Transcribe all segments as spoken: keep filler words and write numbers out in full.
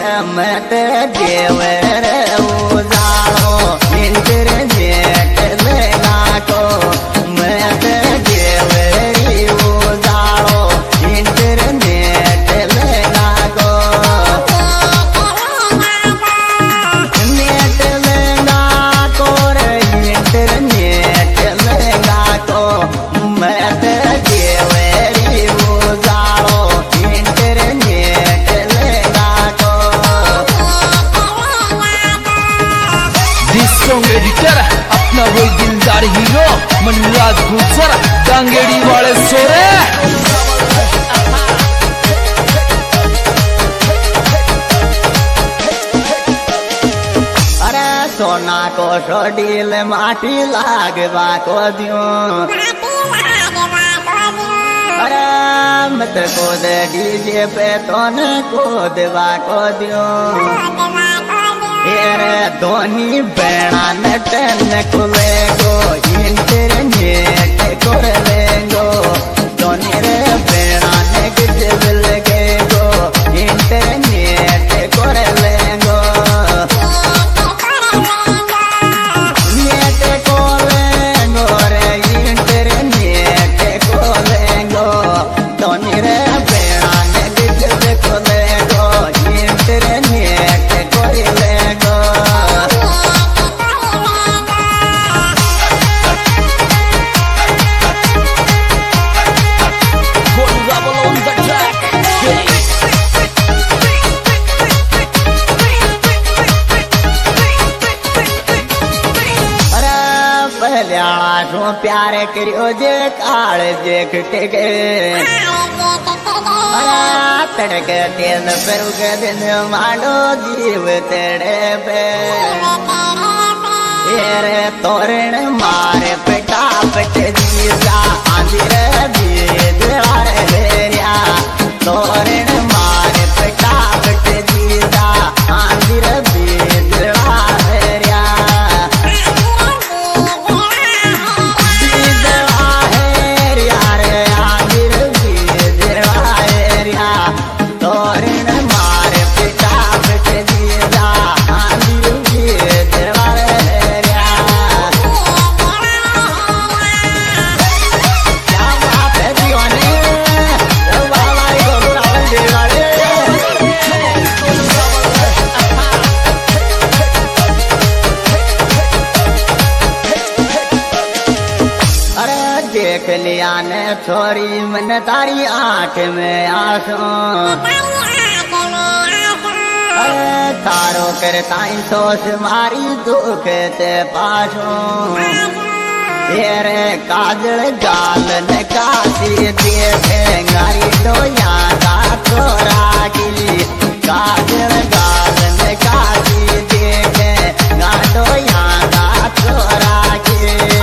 मत देवर उजाड़ो इंटरनेट लगा को मत देवरी उजाड़ो इंटरनेट लगा को नेट लगा को इंटरनेट लगा को मत देवरी उजाड़ो इंटरनेट सॉन्ग एडिटर अपना वही दिलदार हीरो मनराज गुजर गांगेड़ी वाले सोरे। अरे सोना को सोडील माटी लागवा को दियो अरे मत को दे डीजे पे तो न को देवा को दियो येरे दोनी बेड़ा नटन कुलेगो इंटरनेट कर लेंगो दोनी रे बेड़ा नगज बिलगेगो इंटरनेट कर लेंगो नेट को लेंगो रे इंटरनेट को लेंगो दोनी रे बेड़ा नगज बिलगेगो इंटरनेट कर लेंगो। प्यार करियो जे काल देख के गे तड़क तेल पर के दिन माडो जीव तेरे पे येरे तोरण मारे पेटा पट जीजा आंधिर दीदवार हेरिया तोरण मारे पेटा पट जीजा आंधिर दीदवार हेरिया देख लिया ने छोरी मन तारी आंख में आंसू अरे तारो करताई सोच मारी दुख ते पासू तेरे काजल गाल ने कासी देखे गारी डोया का छोरा की काजल गाल ने कासी देखे गाडोया का छोरा की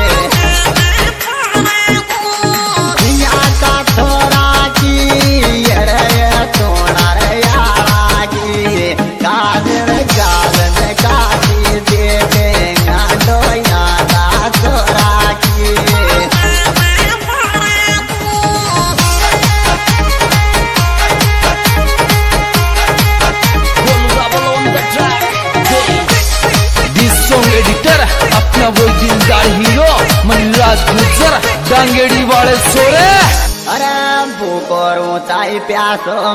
वो दिलदार हीरो मनराज गुजर गांगेड़ी वाले सोरे। अरे भूख और ऊंचाई प्यासो